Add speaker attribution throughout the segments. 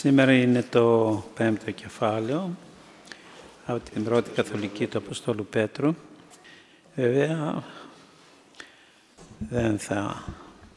Speaker 1: Σήμερα είναι το 5ο κεφάλαιο από την πρώτη καθολική του Αποστόλου Πέτρου. Βέβαια, δεν θα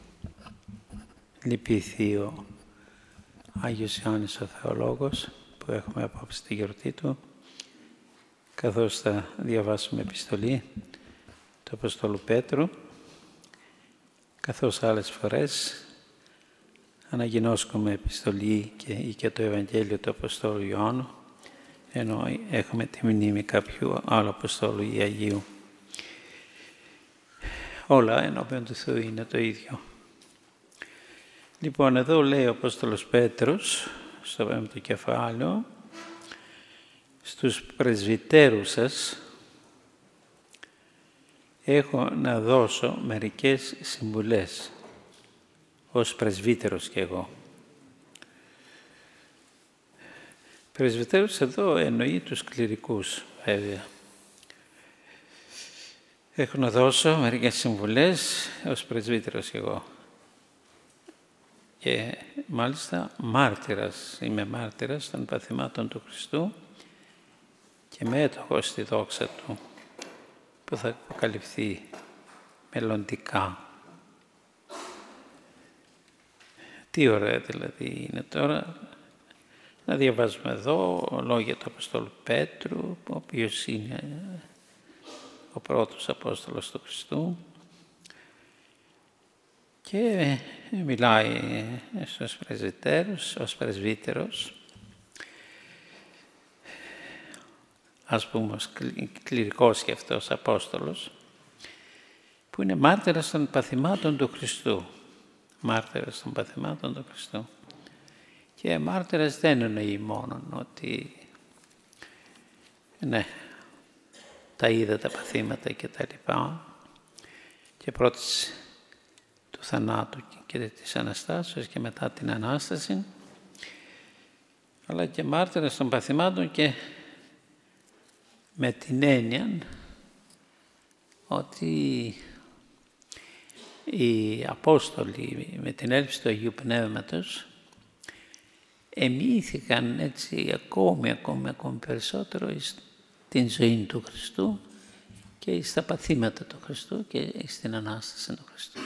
Speaker 1: λυπηθεί ο Άγιος Ιωάννης ο Θεολόγος που έχουμε απόψε τη γιορτή του, καθώς θα διαβάσουμε επιστολή του Αποστόλου Πέτρου, καθώς άλλες φορές αναγινώσκουμε επιστολή και το Ευαγγέλιο του Αποστόλου Ιωάννου, ενώ έχουμε τη μνήμη κάποιου άλλου Αποστόλου ή Αγίου. Όλα ενώπιον του Θεού είναι το ίδιο. Λοιπόν, εδώ λέει ο Απόστολος Πέτρος, στο 5ο κεφάλαιο, στους πρεσβυτέρους σας έχω να δώσω μερικές συμβουλές, ως πρεσβύτερος κι εγώ. Πρεσβυτέρους εδώ εννοεί τους κληρικούς, βέβαια. Έχω να δώσω μερικές συμβουλές ως πρεσβύτερος κι εγώ. Και μάλιστα μάρτυρας, είμαι μάρτυρας των παθημάτων του Χριστού και μέτοχος στη δόξα Του, που θα αποκαλυφθεί μελλοντικά. Τι ωραία δηλαδή είναι τώρα να διαβάζουμε εδώ λόγια του Αποστόλου Πέτρου, ο οποίος είναι ο πρώτος Απόστολος του Χριστού και μιλάει στους πρεσβυτέρους, ως πρεσβύτερος, ας πούμε ως κληρικός και αυτός Απόστολος, που είναι μάρτυρας των παθημάτων του Χριστού. Μάρτυρας των παθημάτων του Χριστού. Και μάρτυρας δεν εννοεί μόνον ότι ναι, τα είδα τα παθήματα και τα λοιπά και πρώτης του θανάτου και της Αναστάσεως και μετά την Ανάσταση, αλλά και μάρτυρας των παθημάτων και με την έννοια ότι οι Απόστολοι με την έλευση του Αγίου Πνεύματος εμοίηθηκαν έτσι ακόμη περισσότερο στην ζωή του Χριστού και στα παθήματα του Χριστού και στην Ανάσταση του Χριστού.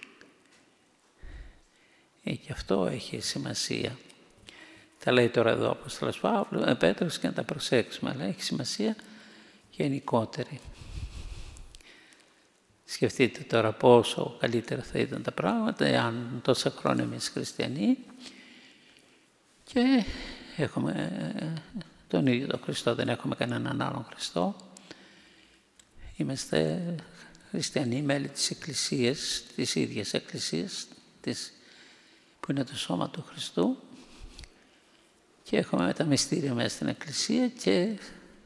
Speaker 1: Και αυτό έχει σημασία. Τα λέει τώρα εδώ ο Απόστολος Πέτρος και να τα προσέξουμε, αλλά έχει σημασία γενικότερη. Σκεφτείτε τώρα πόσο καλύτερα θα ήταν τα πράγματα εάν τόσα χρόνια εμείς χριστιανοί και έχουμε τον ίδιο τον Χριστό, δεν έχουμε κανέναν άλλον Χριστό. Είμαστε χριστιανοί, μέλη της Εκκλησίας, της ίδιας Εκκλησίας, που είναι το σώμα του Χριστού και έχουμε τα μυστήρια μέσα στην Εκκλησία και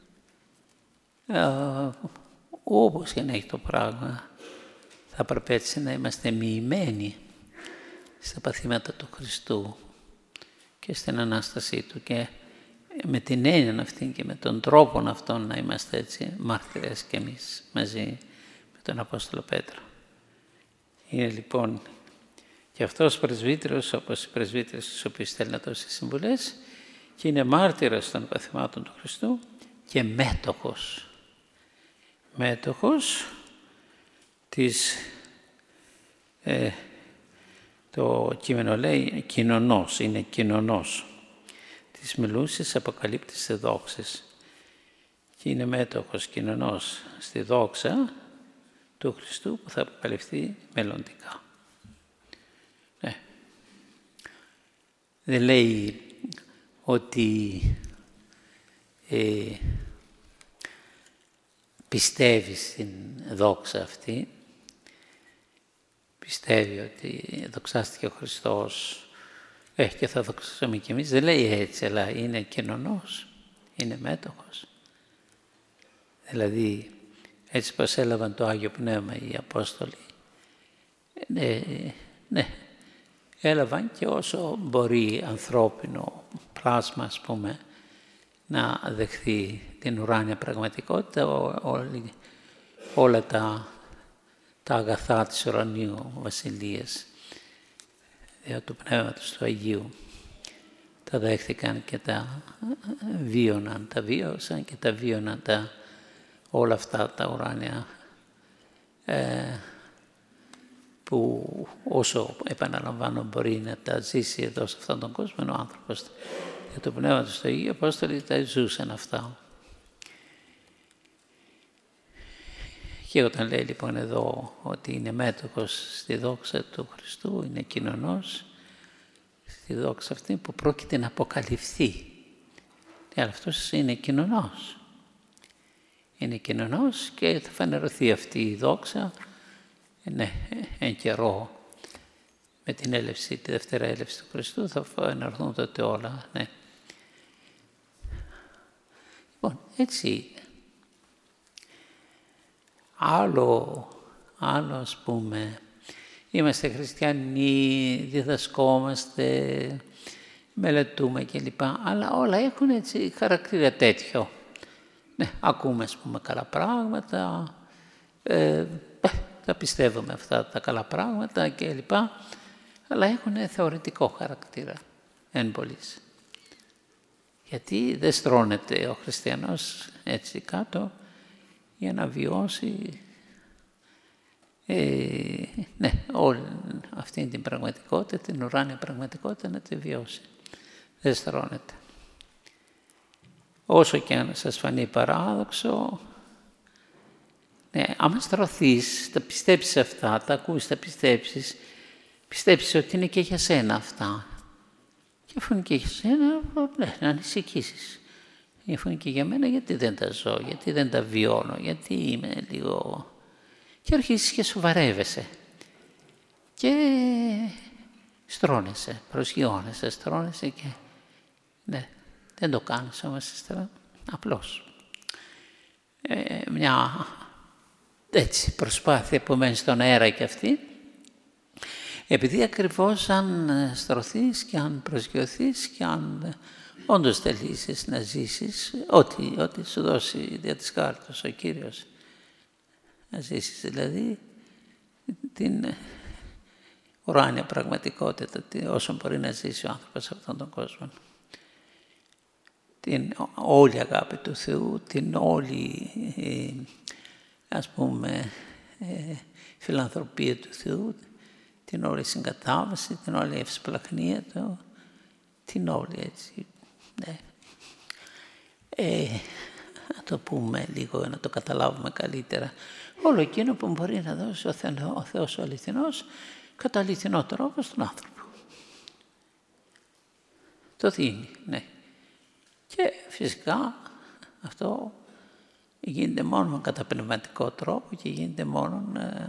Speaker 1: όπως και να έχει το πράγμα, θα πρέπει έτσι να είμαστε μοιημένοι στα παθήματα του Χριστού και στην Ανάστασή Του και με την έννοια αυτή και με τον τρόπο αυτόν να είμαστε έτσι μάρτυρες και εμείς μαζί με τον Απόστολο Πέτρο. Είναι λοιπόν και αυτός πρεσβύτερος όπως οι πρεσβύτερες στους οποίους θέλει να δώσει συμβουλές και είναι μάρτυρας των παθημάτων του Χριστού και μέτοχος. Μέτοχος της, το κείμενο λέει κοινωνός, είναι κοινωνός της μιλούσης αποκαλύπτης σε δόξες και είναι μέτοχος κοινωνός στη δόξα του Χριστού που θα αποκαλυφθεί μελλοντικά. Δεν λέει ότι πιστεύει στην δόξα αυτή, πιστεύει ότι δοξάστηκε ο Χριστός και θα δοξάσουμε κι εμείς. Δεν λέει έτσι, αλλά είναι κοινωνός, είναι μέτοχος. Δηλαδή, έτσι πως έλαβαν το Άγιο Πνεύμα οι Απόστολοι, ναι, έλαβαν και όσο μπορεί ανθρώπινο πλάσμα, ας πούμε, να δεχθεί την ουράνια πραγματικότητα, όλα τα αγαθά της ουρανίου βασιλείας, του Πνεύματος του Αγίου. τα δέχθηκαν και τα βίωναν, τα βίωσαν και τα βίωναν όλα αυτά τα ουράνια που όσο επαναλαμβάνω μπορεί να τα ζήσει εδώ σε αυτόν τον κόσμο, ο άνθρωπος για το Πνεύμα του στο Αγίου, οι Απόστολοι τα ζούσαν αυτά. Και όταν λέει λοιπόν εδώ ότι είναι μέτοχος στη δόξα του Χριστού, είναι κοινωνός στη δόξα αυτή που πρόκειται να αποκαλυφθεί. Αλλά αυτός είναι κοινωνός. Είναι κοινωνός και θα φανερωθεί αυτή η δόξα, ναι, εν καιρό με την έλευση, τη δεύτερη έλευση του Χριστού θα φανερωθούν τότε όλα, ναι. Λοιπόν, έτσι είναι. Άλλο ας πούμε, είμαστε χριστιανοί, διδασκόμαστε, μελετούμε κλπ. Αλλά όλα έχουν έτσι χαρακτήρα τέτοιο. Ναι, ακούμε ας πούμε καλά πράγματα, τα πιστεύουμε αυτά τα καλά πράγματα κλπ. Αλλά έχουν θεωρητικό χαρακτήρα εν πολλοίς. Γιατί δεν στρώνεται ο χριστιανός έτσι κάτω για να βιώσει ναι, όλη αυτή την πραγματικότητα, την ουράνια πραγματικότητα να τη βιώσει. Δεν στρώνεται. Όσο και αν σας φανεί παράδοξο, ναι, άμα στρωθείς, τα πιστέψεις αυτά, τα ακούσεις, τα πιστέψεις ότι είναι και για σένα αυτά. Και αφού είναι και για σένα, ναι, να ανησυχήσεις. Αφού είναι και για μένα, γιατί δεν τα ζω, γιατί δεν τα βιώνω, γιατί είμαι λίγο... Και αρχίζεις και σοβαρεύεσαι. Και στρώνεσαι, προσγειώνεσαι, στρώνεσαι και... Ναι, δεν το κάνεις όμως ύστερα, απλώς. Μια έτσι προσπάθεια που μένει στον αέρα και αυτή, επειδή ακριβώς αν στρωθείς και αν προσγειωθείς και αν όντως θελήσεις να ζήσεις, ό,τι σου δώσει δια της χάρτος ο Κύριος, να ζήσεις δηλαδή την ουράνια πραγματικότητα, όσο μπορεί να ζήσει ο άνθρωπος σε αυτόν τον κόσμο. Την όλη αγάπη του Θεού, την όλη, ας πούμε, φιλανθρωπία του Θεού, την όλη συγκατάβαση, την όλη ευσπλαχνία του, την όλη έτσι, ναι. Να το πούμε λίγο, να το καταλάβουμε καλύτερα. Όλο εκείνο που μπορεί να δώσει ο Θεός ο αληθινός, κατά αληθινό τρόπο στον άνθρωπο. Το δίνει, ναι. Και φυσικά αυτό γίνεται μόνο κατά πνευματικό τρόπο και γίνεται μόνο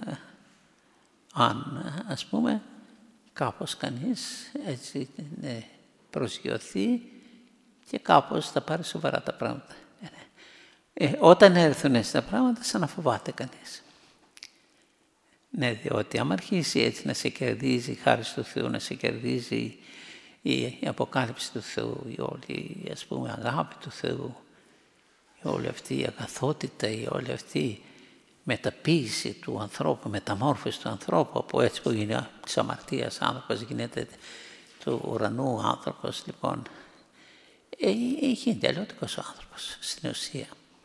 Speaker 1: αν, ας πούμε, κάπως κανείς έτσι προσγειωθεί και κάπως θα πάρει σοβαρά τα πράγματα. Όταν έρθουν στα πράγματα, σαν να φοβάται κανείς. Ναι, διότι άμα αρχίσει έτσι να σε κερδίζει η χάρη του Θεού, να σε κερδίζει η αποκάλυψη του Θεού, η όλη, ας πούμε, αγάπη του Θεού, η όλη αυτή η αγαθότητα, η όλη αυτή η μεταποίηση του ανθρώπου, μεταμόρφωση του ανθρώπου, από έτσι που γίνει της αμαρτίας άνθρωπος, γίνεται του ουρανού άνθρωπος, λοιπόν, γίνεται αλλιώτικος ο άνθρωπος, στην ουσία.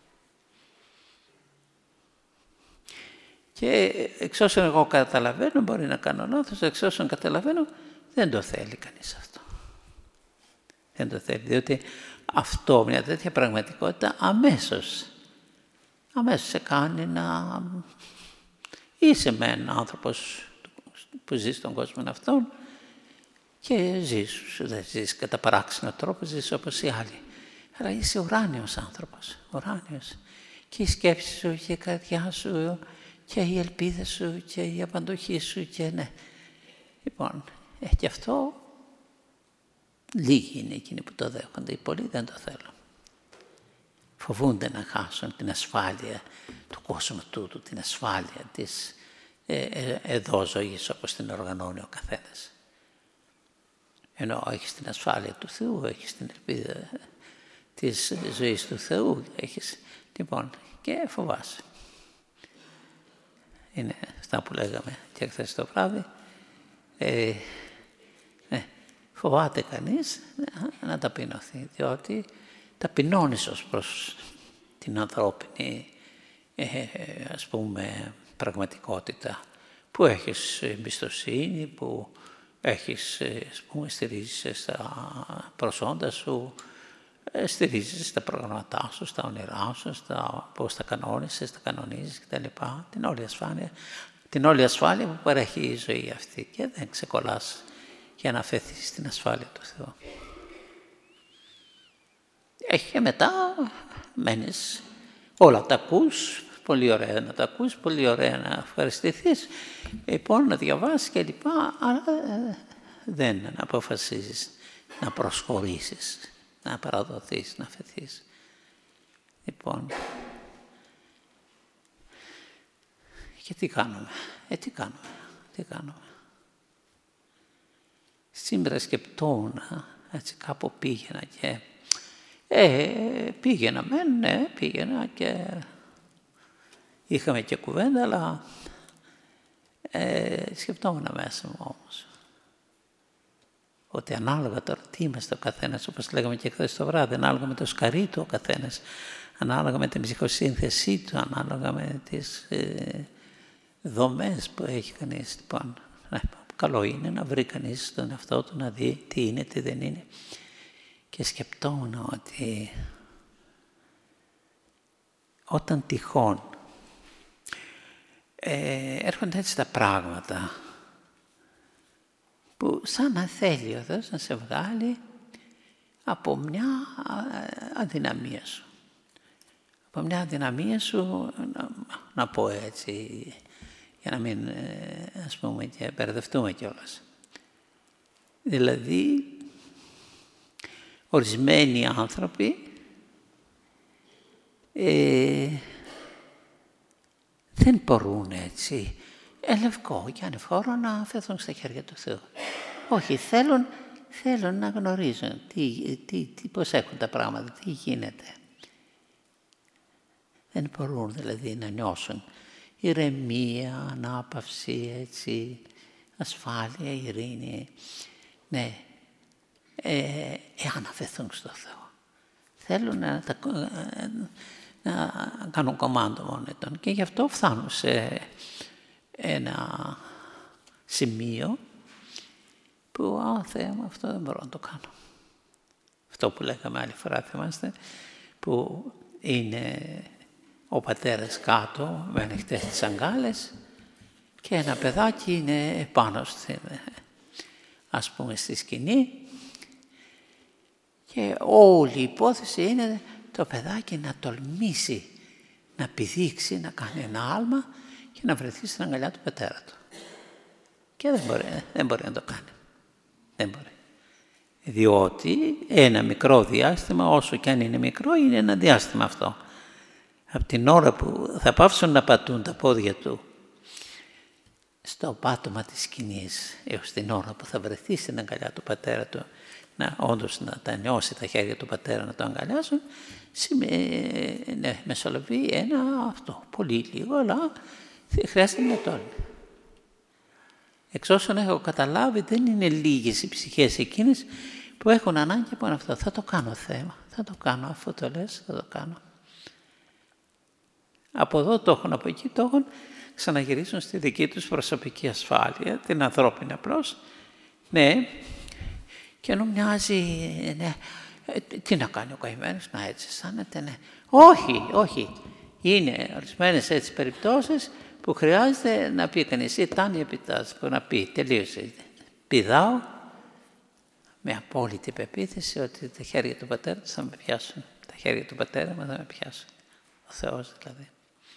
Speaker 1: Και εξ όσων εγώ καταλαβαίνω, μπορεί να κάνω λάθος, εξ όσων καταλαβαίνω, δεν το θέλει κανείς αυτό. Δεν το θέλει, διότι αυτό, μια τέτοια πραγματικότητα, αμέσως σε κάνει να είσαι με έναν άνθρωπος που ζει στον κόσμο αυτόν και δεν ζεις κατά παράξενο τρόπο, ζεις όπως οι άλλοι. Αλλά είσαι ουράνιος άνθρωπος, ουράνιος. Και η σκέψη σου και η καρδιά σου και η ελπίδα σου και η απαντοχή σου και ναι. Λοιπόν, και αυτό λίγοι είναι εκείνοι που το δέχονται, οι πολλοί δεν το θέλουν. Φοβούνται να χάσουν την ασφάλεια του κόσμου τούτου, την ασφάλεια της εδώ ζωής όπως την οργανώνει ο καθένας. Ενώ έχεις την ασφάλεια του Θεού, έχεις την ελπίδα της ζωής του Θεού, έχεις, λοιπόν, και φοβάσαι. Είναι αυτά που λέγαμε και χθες το βράδυ. φοβάται κανείς να ταπεινωθεί, διότι ταπεινώνεις ως προς την ανθρώπινη, ας πούμε, πραγματικότητα, που έχεις εμπιστοσύνη, που έχεις, ας πούμε, στηρίζεσαι στα προσόντα σου, στηρίζεσαι στα προγραμματά σου, στα όνειρά σου, στα πώς τα κανόνισες, τα κανονίζεις κτλ. Την όλη ασφάλεια που παρέχει η ζωή αυτή, και δεν ξεκολλάς για να αφαιθείς στην ασφάλεια του Θεού. Και μετά μένεις, όλα τα ακούς, πολύ ωραία να τα ακούς, πολύ ωραία να ευχαριστηθείς, λοιπόν να διαβάσεις κλπ. Αλλά δεν αποφασίζεις να προσχωρήσεις, να παραδοθείς, να αφαιθείς. Λοιπόν, και τι κάνουμε, τι κάνουμε. Σήμερα σκεπτόμουν, έτσι κάπου πήγαινα και πήγαινα και είχαμε και κουβέντα, αλλά σκεπτόμουν μέσα μου όμως ότι ανάλογα τώρα τι είμαστε ο καθένας, όπως λέγαμε και χθες το βράδυ, ανάλογα με το σκαρί του ο καθένας, ανάλογα με την ψυχοσύνθεσή του, ανάλογα με τις δομές που έχει κανείς. Λοιπόν, καλό είναι να βρει κανείς τον εαυτό του, να δει τι είναι, τι δεν είναι. Και σκεπτόμουν ότι όταν τυχόν έρχονται έτσι τα πράγματα που σαν να θέλει ο Θεός να σε βγάλει από μια αδυναμία σου. Από μια αδυναμία σου, να πω έτσι, για να μην, ας πούμε, και μπερδευτούμε κιόλας. Δηλαδή, ορισμένοι άνθρωποι δεν μπορούν έτσι ελευκό και ανεφόρο να αφαιθούν στα χέρια του Θεού. Όχι, θέλουν να γνωρίζουν πώς έχουν τα πράγματα, τι γίνεται. Δεν μπορούν δηλαδή να νιώσουν ηρεμία, ανάπαυση, έτσι, ασφάλεια, ειρήνη. Ναι, εάν αφαιθούν στο Θεό. Θέλουν να κάνουν κομμάτι μόνο των, και γι' αυτό φτάνουν σε ένα σημείο που Θεέ μου, αυτό δεν μπορώ να το κάνω. Αυτό που λέγαμε άλλη φορά, θυμάστε, που είναι ο πατέρας κάτω με ανοιχτές τις αγκάλες και ένα παιδάκι είναι πάνω στην, ας πούμε, στη σκηνή, και όλη η υπόθεση είναι το παιδάκι να τολμήσει, να πηδήξει, να κάνει ένα άλμα και να βρεθεί στην αγκαλιά του πατέρα του. Και δεν μπορεί να το κάνει. Δεν μπορεί. Διότι ένα μικρό διάστημα, όσο και αν είναι μικρό, είναι ένα διάστημα αυτό. Από την ώρα που θα πάψουν να πατούν τα πόδια του στο πάτωμα της σκηνής, έως την ώρα που θα βρεθεί στην αγκαλιά του πατέρα του, όντως να τα νιώσει τα χέρια του πατέρα να το αγκαλιάσουν, μεσολαβεί αυτό, πολύ λίγο, αλλά χρειάζεται να το όλοι. Εξ όσων έχω καταλάβει, δεν είναι λίγες οι ψυχές εκείνες που έχουν ανάγκη από αυτό. Θα το κάνω θέμα, θα το κάνω, αφού το λες, θα το κάνω. Από εδώ το έχουν, από εκεί το έχουν, ξαναγυρίσουν στη δική τους προσωπική ασφάλεια, την ανθρώπινη απλώς. Ναι, και ενώ μοιάζει, ναι, τι να κάνει ο καημένος, να έτσι αισθάνεται, ναι. Όχι. Είναι ορισμένες έτσι περιπτώσεις που χρειάζεται να πει κανείς, ήταν η επιτάση, που να πει, τελείωσε. Πηδάω με απόλυτη πεποίθηση ότι τα χέρια του πατέρα θα με πιάσουν. Τα χέρια του πατέρα μας θα με πιάσουν. Ο Θεός δηλαδή.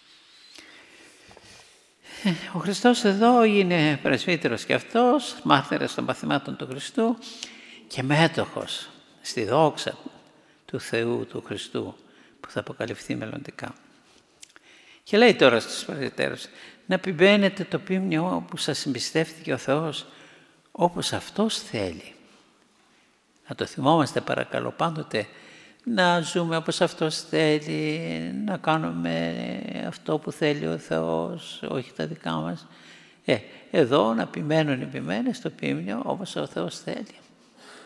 Speaker 1: Ο Χριστός εδώ είναι πρεσβύτερος και αυτός, μάρτυρας των παθημάτων του Χριστού και μέτοχος στη δόξα του Θεού, του Χριστού, που θα αποκαλυφθεί μελλοντικά. Και λέει τώρα στους Φαρισαίους, να επιβαίνετε το ποίμνιο που σας εμπιστεύτηκε ο Θεός όπως Αυτός θέλει. Να το θυμόμαστε παρακαλώ πάντοτε, να ζούμε όπως Αυτός θέλει, να κάνουμε αυτό που θέλει ο Θεός, όχι τα δικά μας. Εδώ να επιμένουν στο ποίμνιο όπως ο Θεός θέλει.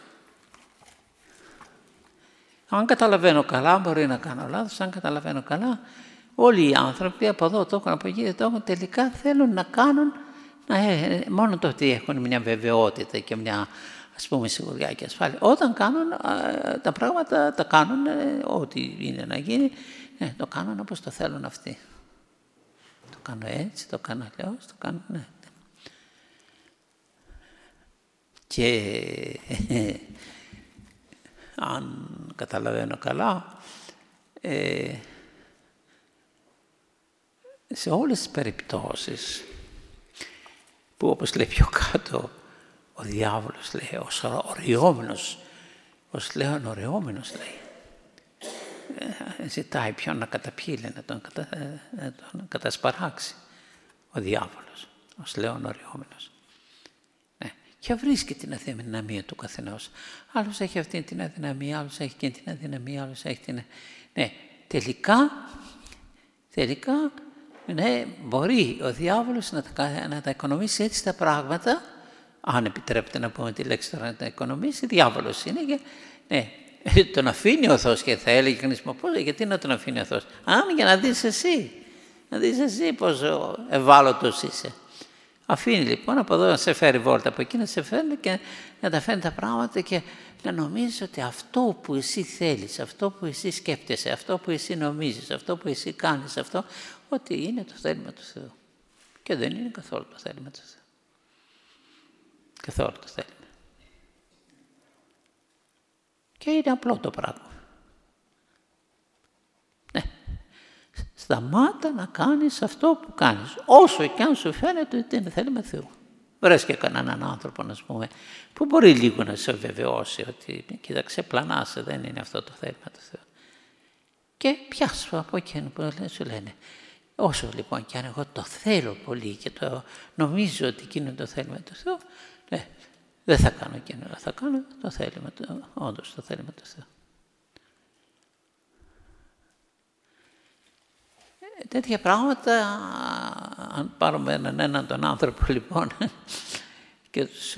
Speaker 1: Αν καταλαβαίνω καλά, μπορεί να κάνω λάθος, αν καταλαβαίνω καλά, όλοι οι άνθρωποι από εδώ το έχουν, από εκεί το έχουν, τελικά θέλουν να κάνουν μόνο το ότι έχουν μια βεβαιότητα και μια, ας πούμε, σιγουριά και ασφάλεια. Όταν κάνουν τα πράγματα, τα κάνουν ό,τι είναι να γίνει, το κάνουν όπως το θέλουν αυτοί. Το κάνω έτσι, το κάνω αλλιώς, το κάνω, ναι. Και αν καταλαβαίνω καλά, σε όλες τις περιπτώσεις που, όπως λέει πιο κάτω, ο διάβολος λέει, ως οριόμενος, ως λέον οριόμενος λέει, ζητάει ποιον να καταπιεί, να τον κατασπαράξει ο διάβολος, ως λέον οριόμενος. Και βρίσκει την αδυναμία του καθενός. Άλλος έχει αυτή την αδυναμία, άλλος έχει και την αδυναμία, άλλος έχει την... Ναι, τελικά, ναι, μπορεί ο διάβολος να τα οικονομήσει έτσι τα πράγματα, αν επιτρέπετε να πούμε τη λέξη τώρα, να τα οικονομήσει, διάβολος είναι και ναι, τον αφήνει ο Θεός και θα έλεγε κανείς, γιατί να τον αφήνει ο Θεός? Για να δεις εσύ πόσο ευάλωτος είσαι. Αφήνει λοιπόν από εδώ να σε φέρει βόλτα, από εκεί να σε φέρνει και να τα φέρνει τα πράγματα και να νομίζεις ότι αυτό που εσύ θέλεις, αυτό που εσύ σκέφτεσαι, αυτό που εσύ νομίζεις, αυτό που εσύ κάνεις, αυτό, ότι είναι το θέλημα του Θεού. Και δεν είναι καθόλου το θέλημα του Θεού. Καθόλου το θέλημα. Και είναι απλό το πράγμα. Ναι. Σταμάτα να κάνεις αυτό που κάνεις, όσο και αν σου φαίνεται ότι είναι θέλημα Θεού. Βρες και κανέναν άνθρωπο, να πούμε, που μπορεί λίγο να σε βεβαιώσει ότι κοίταξε, πλανάσαι, δεν είναι αυτό το θέλημα του Θεού. Και πιάσου από εκείνο που σου λένε. Όσο λοιπόν και αν εγώ το θέλω πολύ και το νομίζω ότι εκείνο είναι το θέλημα του Θεού, δεν θα κάνω εκείνο, θα κάνω το θέλημα του, όντως το θέλημα του Θεού. Τέτοια πράγματα, αν πάρουμε έναν τον άνθρωπο λοιπόν και τους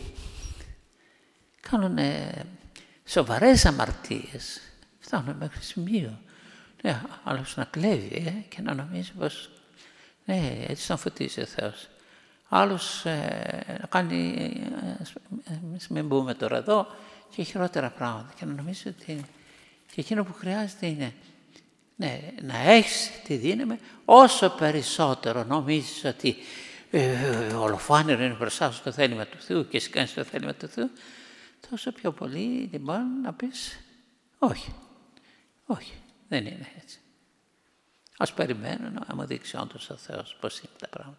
Speaker 1: κάνουν σοβαρές αμαρτίες, φτάνουν μέχρι σημείο. Άλλος να κλέβει και να νομίζει πως έτσι τον φωτίζει ο Θεός. Άλλος να κάνει, μην μπούμε τώρα εδώ, και χειρότερα πράγματα και να νομίζει ότι και εκείνο που χρειάζεται είναι να έχεις τη δύναμη, όσο περισσότερο νομίζεις ότι ολοφάνερο είναι μπροστά σου το θέλημα του Θεού και εσύ κάνεις το θέλημα του Θεού, τόσο πιο πολύ λοιπόν να πεις όχι, δεν είναι έτσι. Ας περιμένω να μου δείξει όντως ο Θεός πώς είναι τα πράγματα.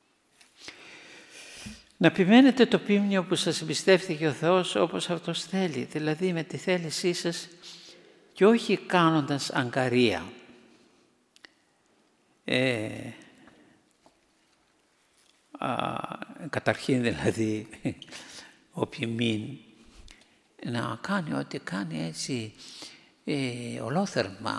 Speaker 1: Να επιμένετε το ποίμνιο που σας εμπιστεύτηκε ο Θεός όπως Αυτός θέλει, δηλαδή με τη θέλησή σας και όχι κάνοντας αγκαρία. Καταρχήν δηλαδή ο ποιμήν να κάνει ό,τι κάνει έτσι ολόθερμα,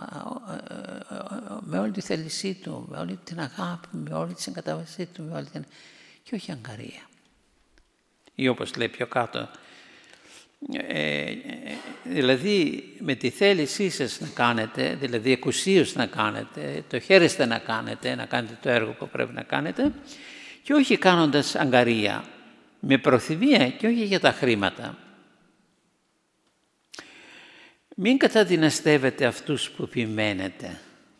Speaker 1: με όλη τη θέλησή του, με όλη την αγάπη, με όλη τη συγκατάβασή του, με όλη την... και όχι αγκαρία. Ή όπως λέει πιο κάτω, δηλαδή με τη θέλησή σας να κάνετε, δηλαδή εκουσίως να κάνετε, το χαίρεστε να κάνετε το έργο που πρέπει να κάνετε και όχι κάνοντας αγκαρία, με προθυμία και όχι για τα χρήματα. Μην καταδυναστεύετε αυτούς που ποιμένετε,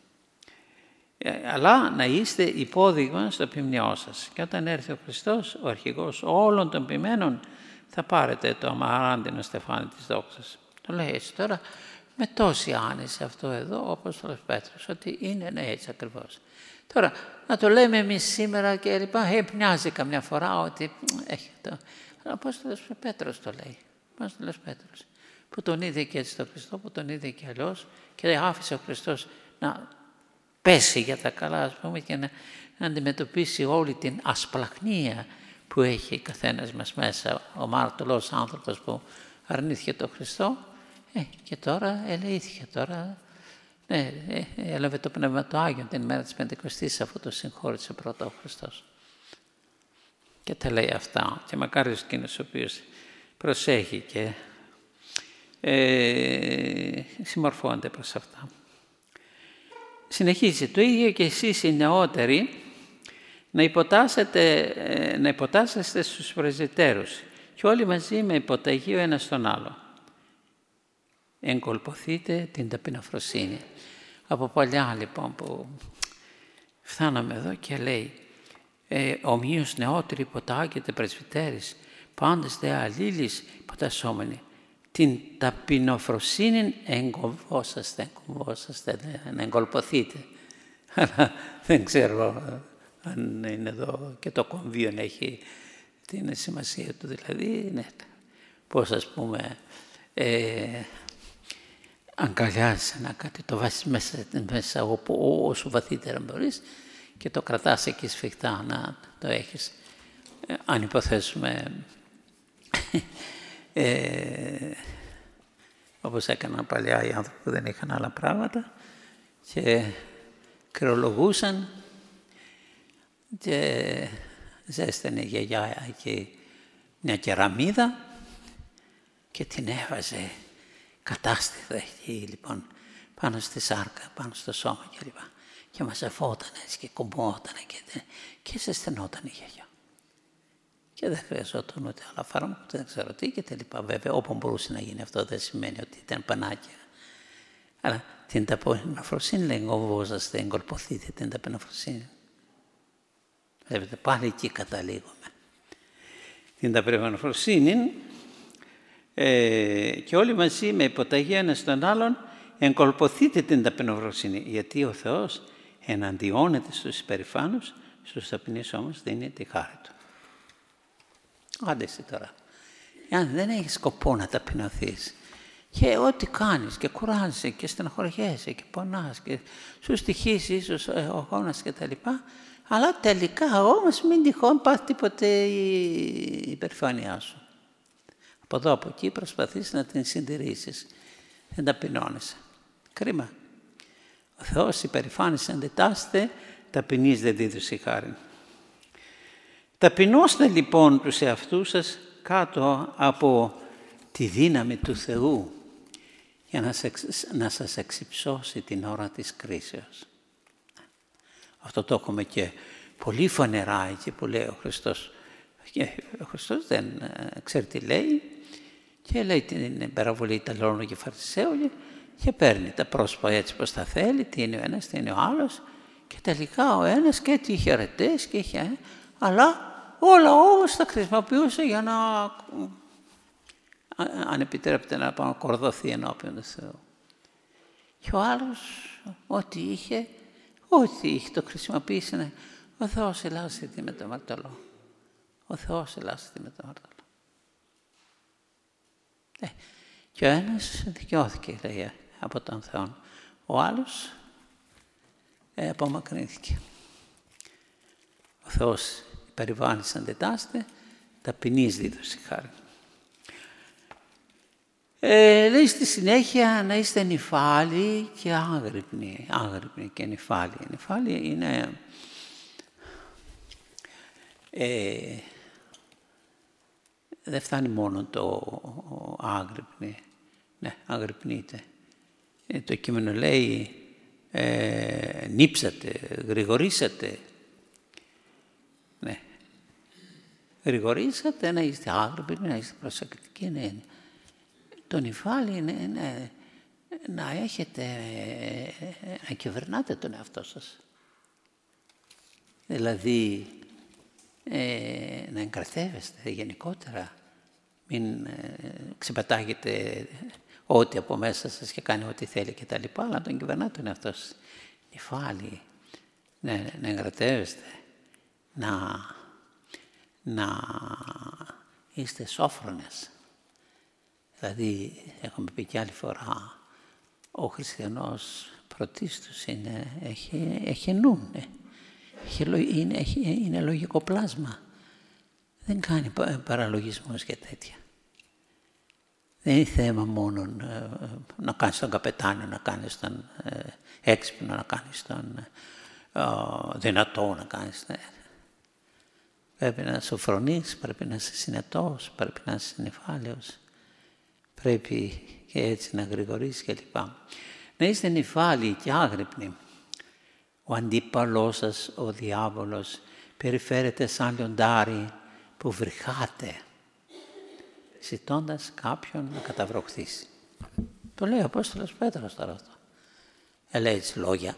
Speaker 1: αλλά να είστε υπόδειγμα στο ποιμνιό σας. Και όταν έρθει ο Χριστός, ο αρχηγός όλων των ποιμένων, θα πάρετε το αμαράντινο στεφάνι της δόξας. Το λέει έτσι τώρα με τόση άνεση αυτό εδώ, ο Απόστολος Πέτρος, ότι είναι έτσι ακριβώς. Τώρα, να το λέμε εμείς σήμερα και λοιπά, μοιάζει καμιά φορά ότι έχει το... Ο Απόστολος Πέτρος το λέει, ο Απόστολος Πέτρος, που τον είδε και έτσι τον Χριστό, που τον είδε και αλλιώς και άφησε ο Χριστός να πέσει για τα καλά, ας πούμε, και να αντιμετωπίσει όλη την ασπλαχνία που έχει καθένας μας μέσα, ο μάρτωλος άνθρωπος που αρνήθηκε τον Χριστό και τώρα ελεήθηκε, τώρα έλαβε το Πνεύμα του Άγιον την ημέρα της Πεντηκοστής, αφού το συγχώρησε πρώτα ο Χριστός. Και τα λέει αυτά και μακάριος εκείνος ο οποίος προσέχει και συμμορφώνονται προς αυτά. Συνεχίζει, το ίδιο και εσείς οι νεότεροι να υποτάσσεστε στους πρεσβυτέρους και όλοι μαζί με υποταγή ο ένας τον άλλο. Εγκολποθείτε την ταπεινοφροσύνη. Από παλιά λοιπόν που φτάναμε εδώ και λέει ομοίως νεότεροι υποτάγεται πρεσβυτέρης, πάντες δε αλλήλεις υποτασσόμενοι. Την ταπεινοφροσύνη εγκομβόσαστε, να εγκολποθείτε. Αλλά δεν ξέρω αν είναι εδώ και το κομβίον έχει την σημασία του. Δηλαδή, ναι, πώς ας πούμε αγκαλιάζεις ένα κάτι, το βάζεις μέσα όπου, όσο βαθύτερα μπορείς και το κρατάς εκεί σφιχτά να το έχεις. Αν υποθέσουμε όπως έκαναν παλιά οι άνθρωποι που δεν είχαν άλλα πράγματα και κρεολογούσαν και ζέστανε η γιαγιά εκεί μια κεραμίδα και την έβαζε κατάστηθα εκεί λοιπόν πάνω στη σάρκα, πάνω στο σώμα κλπ. Και μαζευόταν έτσι και κομμότανε και ζεσθενόταν η γιαγιά. Και δεν χρειαζόταν ούτε άλλα φάρμακα, δεν ξέρω τι και τελικά. Βέβαια, όπου μπορούσε να γίνει αυτό δεν σημαίνει ότι ήταν πανάκια. Αλλά την ταπεινοφροσύνη λέει εγκομβόσαστε, εγκολποθείτε την ταπεινοφροσύνη. Βλέπετε, πάλι εκεί καταλήγουμε. Την ταπεινοφροσύνη και όλοι μαζί με υποταγή ένας τον άλλον εγκολποθείτε την ταπεινοφροσύνη. Γιατί ο Θεός εναντιώνεται στους υπερηφάνους, στους ταπεινείς όμως δίνει τη χάρη του. Άντε εσύ τώρα. Αν δεν έχεις σκοπό να ταπεινωθείς και ό,τι κάνεις και κουράζεσαι και στεναχωριέσαι και πονάς και σου στοιχίζει ίσως ο γόνας και τα λοιπά, αλλά τελικά όμως μην τυχόν πάθει τίποτε η υπερηφάνειά σου. Από εδώ από εκεί προσπαθείς να την συντηρήσεις. Δεν ταπεινώνεσαι. Κρίμα. Ο Θεός υπερηφάνης αντιτάσσεται, ταπεινής δεν δίδουσε χάρη. Ταπεινώστε λοιπόν τους εαυτούς σας κάτω από τη δύναμη του Θεού για να σας εξυψώσει την ώρα της κρίσεως. Αυτό το έχουμε και πολύ φανερά εκεί που λέει ο Χριστός. Και ο Χριστός δεν ξέρει τι λέει και λέει την παραβολή Ιταλών και Φαρισαίων και παίρνει τα πρόσωπα έτσι πως τα θέλει, τι είναι ο ένας, τι είναι ο άλλος και τελικά ο ένας και τι είχε αρετές και είχε, αλλά όλα όμως τα χρησιμοποιούσε για να, αν επιτρέπεται να κορδωθεί ενώπιον του Θεού. Και ο άλλος ό,τι είχε το χρησιμοποίησε. Ο Θεός ελάσε τη με το αμαρτωλό. Ο Θεός ελάσε τη με το αμαρτωλό. Και ο ένας δικαιώθηκε, λέει, από τον Θεό. Ο άλλος απομακρύνθηκε. Ο Θεός υπερηφάνης αντιτάσσεται, ταπεινής δίδωσε χάρη. Λέει στη συνέχεια να είστε νηφάλιοι και άγρυπνοι. Άγρυπνοι και νηφάλιοι. Νηφάλιοι είναι δεν φτάνει μόνο το άγρυπνοι. Ναι, αγρυπνείτε. Το κείμενο λέει νύψατε, γρηγορήσατε. Ναι. Γρηγορήσατε, να είστε άγρυπνοι, να είστε προσεκτικοί. Ναι. Το νηφάλι είναι να έχετε, να κυβερνάτε τον εαυτό σας. Δηλαδή, να εγκρατεύεστε γενικότερα. Μην ξεπετάγετε ό,τι από μέσα σας και κάνει ό,τι θέλει και τα λοιπά, αλλά να τον κυβερνάτε τον εαυτό σας. Νηφάλι, να εγκρατεύεστε, να είστε σόφρονες. Δηλαδή, έχουμε πει και άλλη φορά, ο χριστιανός πρωτίστως έχει νου, είναι λογικό πλάσμα. Δεν κάνει παραλογισμούς και τέτοια. Δεν είναι θέμα μόνο να κάνεις τον καπετάνιο, να κάνεις τον έξυπνο, να κάνεις τον δυνατό, να κάνεις... Πρέπει να σοφρονείς, πρέπει να είσαι συνετός, πρέπει να είσαι νηφάλαιος. Πρέπει και έτσι να γρηγορήσει κλπ. Να είστε νηφάλιοι και άγρυπνοι. Ο αντίπαλός σας, ο διάβολος, περιφέρεται σαν λιοντάρι που βρυχάται, ζητώντας κάποιον να καταβροχθήσει. Το λέει ο Απόστολος Πέτρος τώρα αυτό. Λέει έτσι λόγια.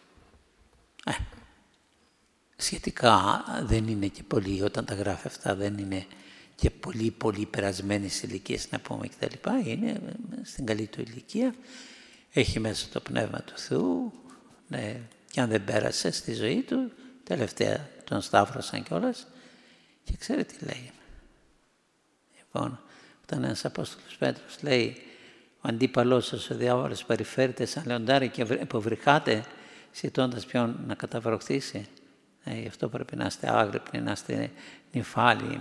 Speaker 1: Σχετικά δεν είναι και πολύ, όταν τα γράφει αυτά δεν είναι και πολύ περασμένες ηλικίες να πούμε κτλ. Είναι στην καλή του ηλικία, έχει μέσα το Πνεύμα του Θεού, ναι, και αν δεν πέρασε στη ζωή του, τελευταία τον σταύρωσαν κιόλας και ξέρει τι λέει. Λοιπόν, όταν ένας Απόστολος Πέτρος λέει ο αντίπαλός σας, ο διάβολος, περιφέρεται σαν λεοντάρι και υποβρυχάται ζητώντας ποιον να καταβροχθήσει. Γι' αυτό πρέπει να είστε άγρυπνοι, να είστε νηφάλιοι.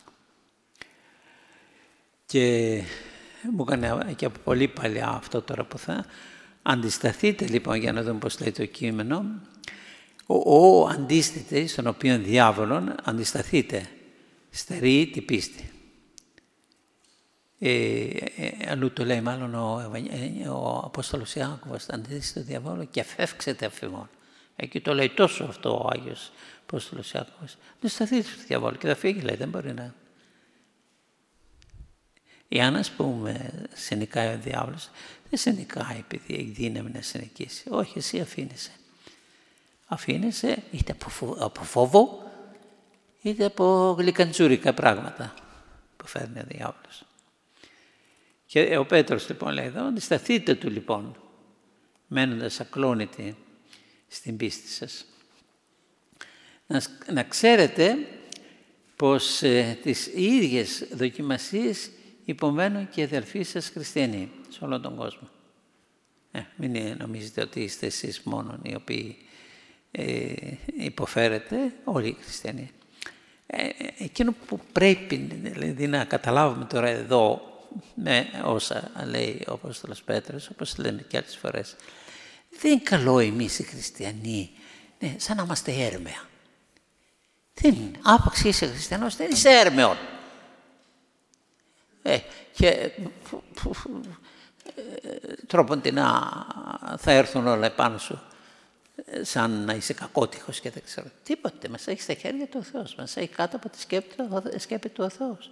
Speaker 1: Και μου έκανε και από πολύ παλιά αυτό τώρα που θα αντισταθείτε λοιπόν, για να δούμε πώς λέει το κείμενο. Ο αντίστητε, στον οποίο διάβολον αντισταθείτε, στερεί την πίστη. Αλλού το λέει μάλλον ο Απόστολος Ιάκωβος, αντίστοιχο το διαβόλο και φεύξετε αφημών. Εκεί το λέει τόσο αυτό ο Άγιος Απόστολος Ιάκωβος. Αντισταθείτε στο διαβόλο και θα φύγει, λέει, δεν μπορεί να... Εάν ας πούμε σε νικάει ο διάβολος, δεν σε νικάει επειδή έχει δύναμη να σε νικήσει. Όχι, εσύ αφήνεσαι. Αφήνεσαι είτε από φόβο, είτε από γλυκαντζούρικα πράγματα που φέρνει ο διάβολος. Και ο Πέτρος λοιπόν λέει εδώ, αντισταθείτε του λοιπόν, μένοντας ακλόνητοι στην πίστη σας. Να ξέρετε πως τις ίδιες δοκιμασίες υπομένουν και οι αδελφοί σας χριστιανοί σε όλον τον κόσμο. Μην νομίζετε ότι είστε εσείς μόνον οι οποίοι υποφέρετε, όλοι οι χριστιανοί. Εκείνο που πρέπει δηλαδή, να καταλάβουμε τώρα εδώ, με όσα λέει ο Απόστολος Πέτρος, όπως λένε και άλλες φορές, δεν είναι καλό εμείς οι χριστιανοί, σαν να είμαστε έρμεα. Δεν είναι. Άπαξ είσαι χριστιανός, δεν είσαι έρμεον. Και τρόποντινά θα έρθουν όλα επάνω σου, σαν να είσαι κακότυχος και δεν ξέρω. Τίποτε, μας έχει στα χέρια του ο Θεός, μας έχει κάτω από τη σκέπη του ο Θεός.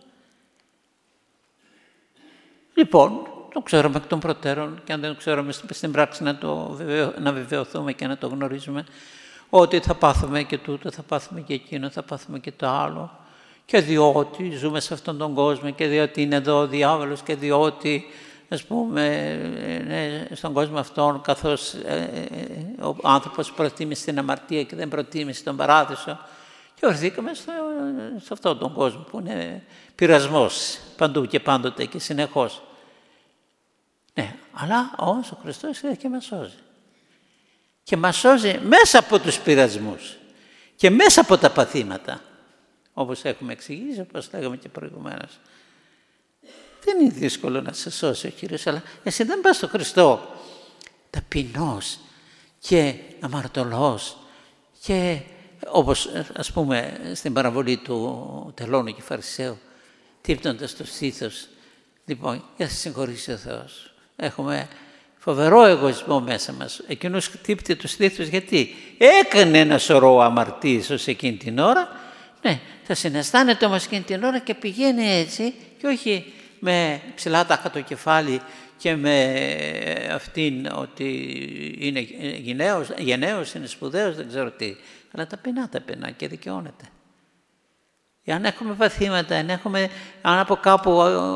Speaker 1: Λοιπόν, το ξέρουμε εκ των προτέρων και αν δεν το ξέρουμε στην πράξη να βεβαιωθούμε και να το γνωρίζουμε ότι θα πάθουμε και τούτο, θα πάθουμε και εκείνο, θα πάθουμε και το άλλο και διότι ζούμε σε αυτόν τον κόσμο και διότι είναι εδώ ο διάβολος και διότι ας πούμε στον κόσμο αυτόν καθώς ο άνθρωπος προτίμησε την αμαρτία και δεν προτίμησε τον παράδεισο και βρεθήκαμε σε αυτόν τον κόσμο που είναι πειρασμός παντού και πάντοτε και συνεχώς. Ναι, αλλά όμως ο Χριστός ήρθε και μας σώζει. Και μας σώζει μέσα από τους πειρασμούς και μέσα από τα παθήματα. Όπως έχουμε εξηγήσει, όπως λέγαμε και προηγουμένως. Δεν είναι δύσκολο να σε σώσει ο Κύριος, αλλά εσύ δεν πας στον Χριστό ταπεινός και αμαρτωλός και όπως ας πούμε στην παραβολή του τελώνου και φαρισαίου, τύπτοντας το στήθος. Λοιπόν, για να συγχωρήσει ο Θεός. Έχουμε φοβερό εγωισμό μέσα μας. Εκείνος τύπτει το στήθος γιατί έκανε ένα σωρό αμαρτίες ως εκείνη την ώρα. Ναι, θα συναισθάνεται όμως εκείνη την ώρα και πηγαίνει έτσι και όχι με ψηλά τάχα το κεφάλι και με αυτήν ότι είναι γενναίος, είναι σπουδαίος, δεν ξέρω τι. Αλλά ταπεινά και δικαιώνεται. Αν έχουμε παθήματα, αν από κάπου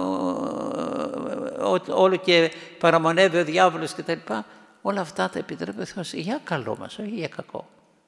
Speaker 1: όλο και παραμονεύει ο διάβολος κτλ. Όλα αυτά τα επιτρέπει ο Θεός για καλό μας, όχι για κακό.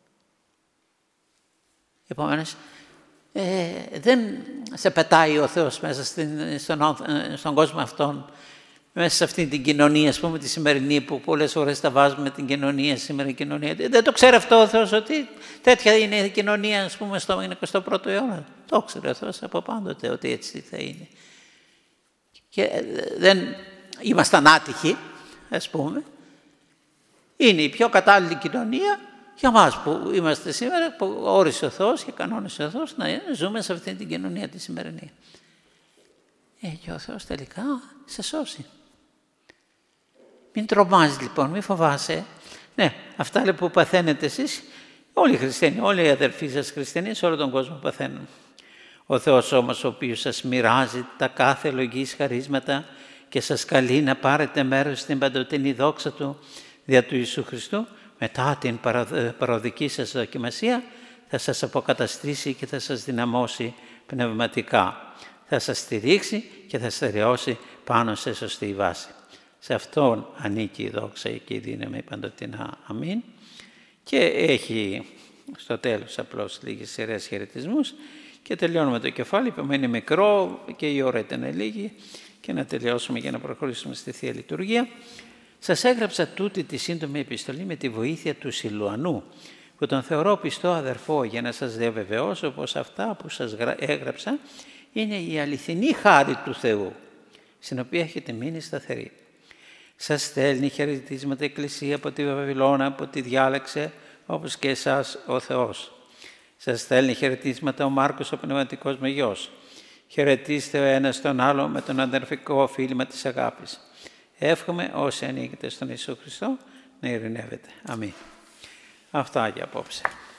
Speaker 1: Επομένως, δεν σε πετάει ο Θεός μέσα στον κόσμο αυτόν, μέσα σε αυτή την κοινωνία, ας πούμε, τη σημερινή, που πολλές φορές τα βάζουμε την κοινωνία, σήμερα η κοινωνία. Δεν το ξέρει αυτό ο Θεός ότι τέτοια είναι η κοινωνία, ας πούμε, στο 21ο αιώνα. Το ξέρει ο Θεός από πάντοτε ότι έτσι θα είναι. Και δεν ήμασταν άτυχοι, ας πούμε. Είναι η πιο κατάλληλη κοινωνία για μας που είμαστε σήμερα, που όρισε ο Θεός και κανόνισε ο Θεός να ζούμε σε αυτή την κοινωνία τη σημερινή. Και ο Θεός τελικά σε σώσει. Μην τρομάζεις λοιπόν, μην φοβάσαι. Ναι, αυτά που παθαίνετε εσείς, όλοι οι χριστιανοί, όλοι οι αδερφοί σας χριστιανοί, σε όλο τον κόσμο παθαίνουν. Ο Θεός όμως, ο οποίος σας μοιράζει τα κάθε λογής χαρίσματα και σας καλεί να πάρετε μέρος στην παντοτινή δόξα Του δια του Ιησού Χριστού, μετά την παροδική σας δοκιμασία, θα σας αποκαταστήσει και θα σας δυναμώσει πνευματικά. Θα σας στηρίξει και θα στερεώσει πάνω σε σωστή βάση. Σε Αυτόν ανήκει η δόξα και η δύναμη παντοτινά. Αμήν. Και έχει στο τέλος απλώς λίγες σειρές χαιρετισμούς και τελειώνουμε το κεφάλι, που είναι μικρό και η ώρα ήταν λίγη, και να τελειώσουμε για να προχωρήσουμε στη Θεία Λειτουργία. Σας έγραψα τούτη τη σύντομη επιστολή με τη βοήθεια του Σιλουανού, που τον θεωρώ πιστό αδερφό, για να σας διαβεβαιώσω πως αυτά που σας έγραψα είναι η αληθινή χάρη του Θεού, στην οποία έχετε μείνει σταθεροί. Σας στέλνει χαιρετίσματα η Εκκλησία από τη Βαβυλώνα που τη διάλεξε, όπως και εσάς ο Θεός. Σας στέλνει χαιρετίσματα ο Μάρκος, ο πνευματικός μου γιος. Χαιρετίστε ο ένας τον άλλο με τον αδερφικό φίλημα της αγάπης. Εύχομαι όσοι ανήκετε στον Ιησού Χριστό να ειρηνεύετε. Αμήν. Αυτά για απόψε.